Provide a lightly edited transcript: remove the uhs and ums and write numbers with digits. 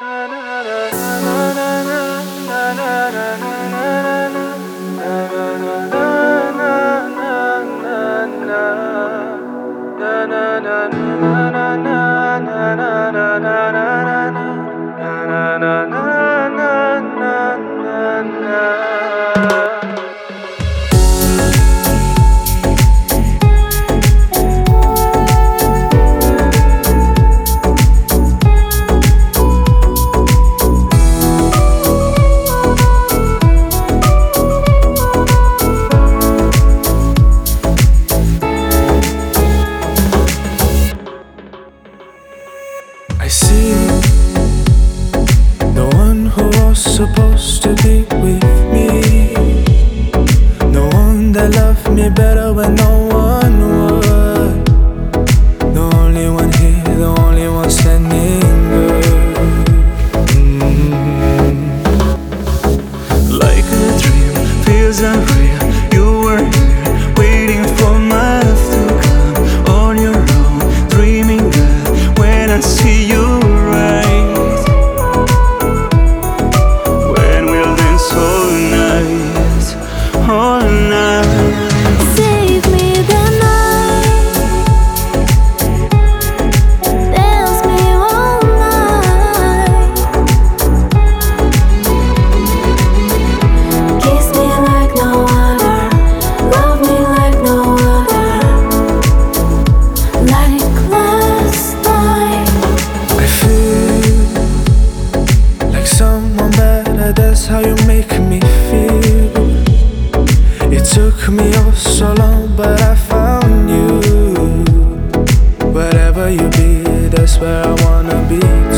I see the one who was supposed to be with me, the one that loved me better when no one would, the only one here, the only one standing good. Like a dream, feels unreal. You were here, waiting for my love to come on your own, dreaming that when I see you right, when we'll dance all night, all night. Save me the night, dance me all night, kiss me like no other, love me like no other, like last night. I feel like someone better, that's how you make me feel. It took me oh so long, but I found you. Wherever you be, that's where I wanna be.